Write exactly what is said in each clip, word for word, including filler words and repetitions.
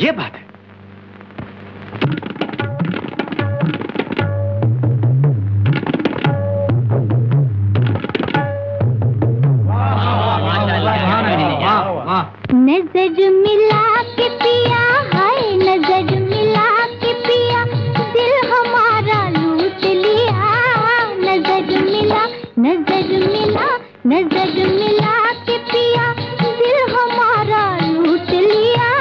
ये बात है। नजर मिला के पिया, हाय नजर मिला के पिया, दिल हमारा लूट लिया। नजर मिला, नजर मिला, नजर मिला के पिया, दिल हमारा लूट लिया।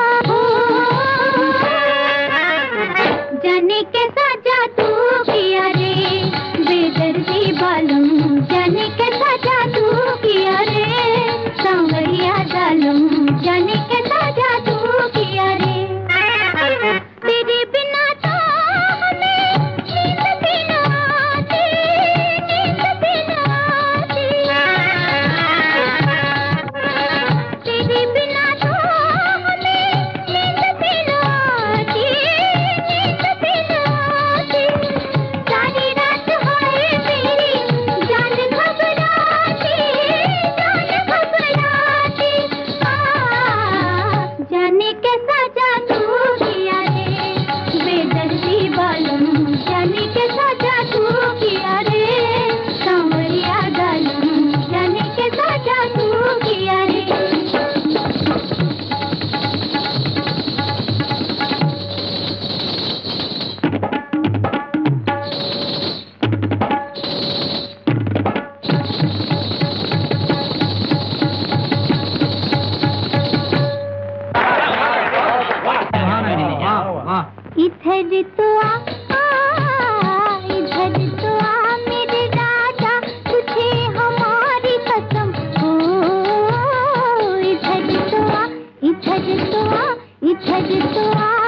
जाने कैसा जादू किया रे बेदर्दी बालम, जाने कैसा जादू किया रे सांवरिया जालम, जाने कैसा जादू किया रे। तेरे बिना तो हमें नींद भी न आती, नींद भी न आती। तेरे बिना तो हमें नींद भी न आती, नींद भी न आती। सारी रात हाय मेरी जान घबराती, जान घबराती। जाने कैसा जादू किया रे बेदर्दी बालम, जाने कैसा जादू किया रे सांवरिया जालम, जाने कैसा जादू किया रे। इधर तो आ, आ, इधर तो आ मेरे राजा, तुझे हमारी कसम हो। इधर तो आ, इधर तो आ, इधर तो आ